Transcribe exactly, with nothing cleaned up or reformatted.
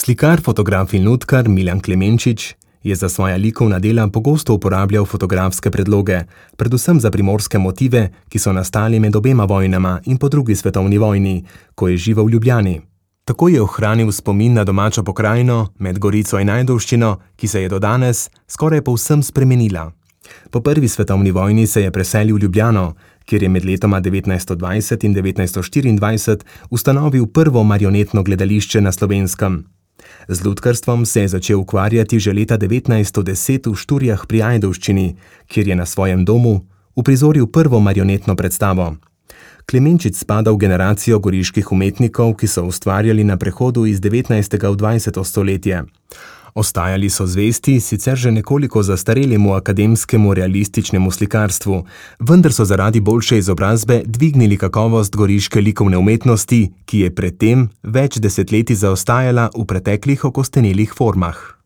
Slikar, fotograf in lutkar Milan Klemenčič je za svoja likovna dela pogosto uporabljal fotografske predloge, predvsem za primorske motive, ki so nastali med obema vojnama in po drugi svetovni vojni, ko je živel v Ljubljani. Tako je ohranil spomin na domačo pokrajino med Gorico in Ajdovščino, ki se je do danes skoraj povsem spremenila. Po prvi svetovni vojni se je preselil v Ljubljano, kjer je med letoma devetnajststo dvajset in devetnajststo štiriindvajset ustanovil prvo marionetno gledališče na Slovenskem. Z lutkarstvom se je začel ukvarjati že leta devetnajststo deset v Šturjah pri Ajdovščini, kjer je na svojem domu uprizoril prvo marionetno predstavo. Klemenčič spada v generacijo goriških umetnikov, ki so ustvarjali na prehodu iz devetnajstega v dvajseto stoletje. Ostajali so zvesti sicer že nekoliko zastarelemu akademskemu realističnemu slikarstvu, vendar so zaradi boljše izobrazbe dvignili kakovost goriške likovne umetnosti, ki je predtem več desetletij zaostajala v preteklih okostenelih formah.